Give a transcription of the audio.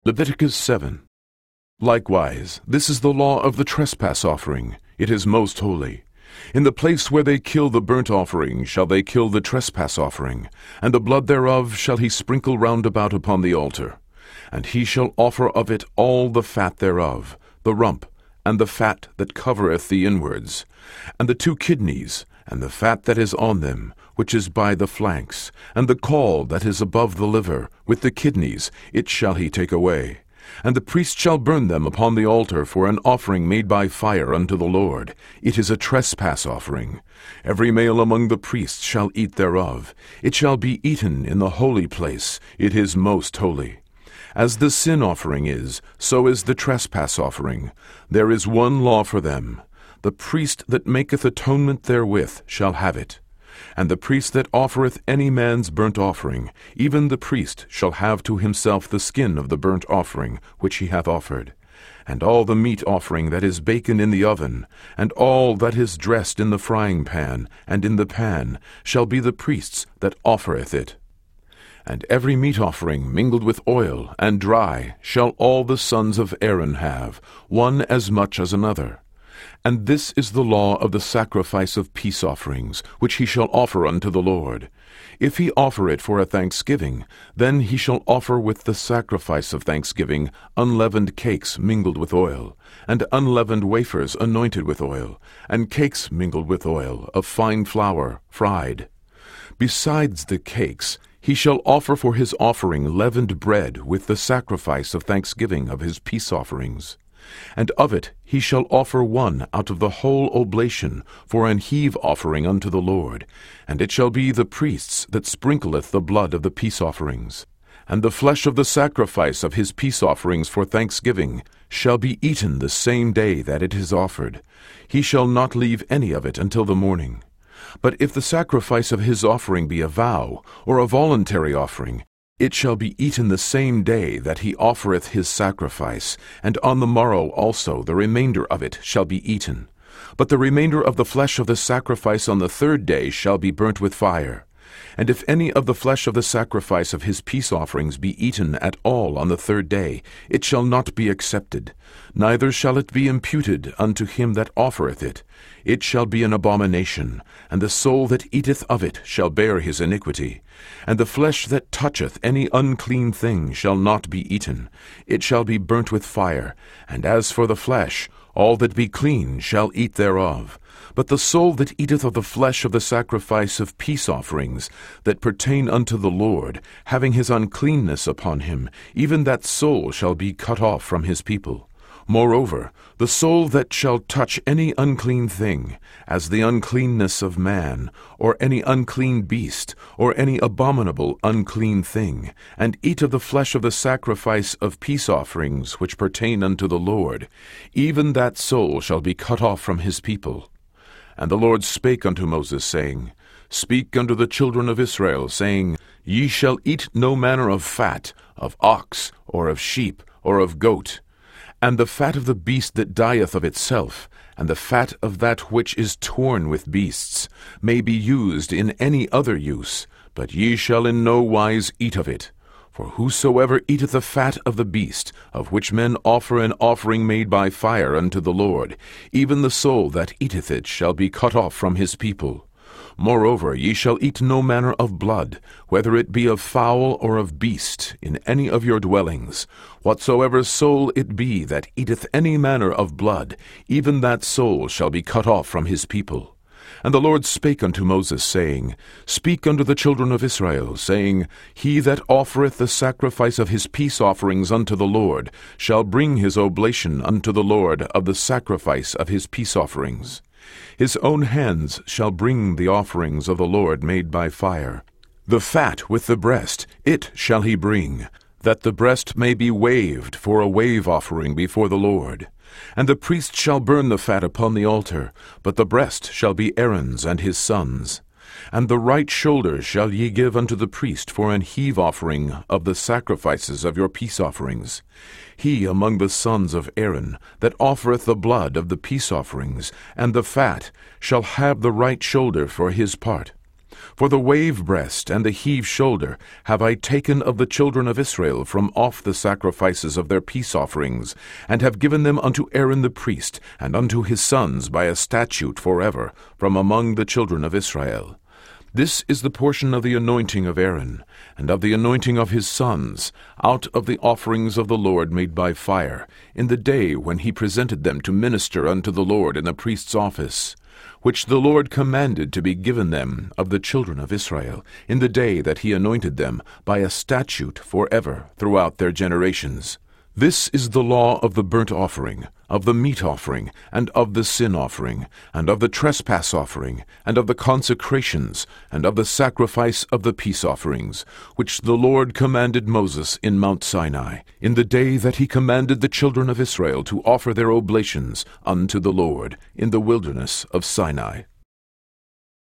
Leviticus 7. Likewise, this is the law of the trespass offering. It is most holy. In the place where they kill the burnt offering shall they kill the trespass offering, and the blood thereof shall he sprinkle round about upon the altar. And he shall offer of it all the fat thereof, the rump, and the fat that covereth the inwards, and the 2 kidneys, and the fat that is on them, which is by the flanks, and the caul that is above the liver, with the kidneys, it shall he take away. And the priest shall burn them upon the altar for an offering made by fire unto the Lord. It is a trespass offering. Every male among the priests shall eat thereof. It shall be eaten in the holy place. It is most holy. As the sin offering is, so is the trespass offering. There is one law for them. The priest that maketh atonement therewith shall have it. And the priest that offereth any man's burnt offering, even the priest shall have to himself the skin of the burnt offering which he hath offered. And all the meat offering that is baken in the oven, and all that is dressed in the frying pan, and in the pan, shall be the priest's that offereth it. And every meat offering mingled with oil and dry shall all the sons of Aaron have, one as much as another. And this is the law of the sacrifice of peace offerings, which he shall offer unto the Lord. If he offer it for a thanksgiving, then he shall offer with the sacrifice of thanksgiving unleavened cakes mingled with oil, and unleavened wafers anointed with oil, and cakes mingled with oil of fine flour fried. Besides the cakes, he shall offer for his offering leavened bread with the sacrifice of thanksgiving of his peace offerings. And of it he shall offer one out of the whole oblation for an heave offering unto the Lord, and it shall be the priest's that sprinkleth the blood of the peace offerings. And the flesh of the sacrifice of his peace offerings for thanksgiving shall be eaten the same day that it is offered. He shall not leave any of it until the morning. But if the sacrifice of his offering be a vow, or a voluntary offering, it shall be eaten the same day that he offereth his sacrifice, and on the morrow also the remainder of it shall be eaten. But the remainder of the flesh of the sacrifice on the 3rd day shall be burnt with fire. And if any of the flesh of the sacrifice of his peace offerings be eaten at all on the 3rd day, it shall not be accepted, neither shall it be imputed unto him that offereth it. It shall be an abomination, and the soul that eateth of it shall bear his iniquity. And the flesh that toucheth any unclean thing shall not be eaten. It shall be burnt with fire. And as for the flesh, all that be clean shall eat thereof. But the soul that eateth of the flesh of the sacrifice of peace offerings that pertain unto the Lord, having his uncleanness upon him, even that soul shall be cut off from his people. Moreover, the soul that shall touch any unclean thing, as the uncleanness of man, or any unclean beast, or any abominable unclean thing, and eat of the flesh of the sacrifice of peace offerings which pertain unto the Lord, even that soul shall be cut off from his people. And the Lord spake unto Moses, saying, Speak unto the children of Israel, saying, Ye shall eat no manner of fat, of ox, or of sheep, or of goat, and the fat of the beast that dieth of itself, and the fat of that which is torn with beasts, may be used in any other use, but ye shall in no wise eat of it. For whosoever eateth the fat of the beast, of which men offer an offering made by fire unto the Lord, even the soul that eateth it shall be cut off from his people. Moreover, ye shall eat no manner of blood, whether it be of fowl or of beast, in any of your dwellings. Whatsoever soul it be that eateth any manner of blood, even that soul shall be cut off from his people. And the Lord spake unto Moses, saying, Speak unto the children of Israel, saying, He that offereth the sacrifice of his peace offerings unto the Lord shall bring his oblation unto the Lord of the sacrifice of his peace offerings. His own hands shall bring the offerings of the Lord made by fire. The fat with the breast, it shall he bring, that the breast may be waved for a wave offering before the Lord. And the priest shall burn the fat upon the altar, but the breast shall be Aaron's and his sons'. And the right shoulder shall ye give unto the priest for an heave offering of the sacrifices of your peace offerings. He among the sons of Aaron, that offereth the blood of the peace offerings, and the fat, shall have the right shoulder for his part. For the wave breast and the heave shoulder have I taken of the children of Israel from off the sacrifices of their peace offerings, and have given them unto Aaron the priest, and unto his sons by a statute forever, from among the children of Israel. This is the portion of the anointing of Aaron, and of the anointing of his sons, out of the offerings of the Lord made by fire, in the day when he presented them to minister unto the Lord in the priest's office, which the Lord commanded to be given them of the children of Israel, in the day that he anointed them, by a statute forever throughout their generations. This is the law of the burnt offering, of the meat offering, and of the sin offering, and of the trespass offering, and of the consecrations, and of the sacrifice of the peace offerings, which the Lord commanded Moses in Mount Sinai, in the day that he commanded the children of Israel to offer their oblations unto the Lord in the wilderness of Sinai.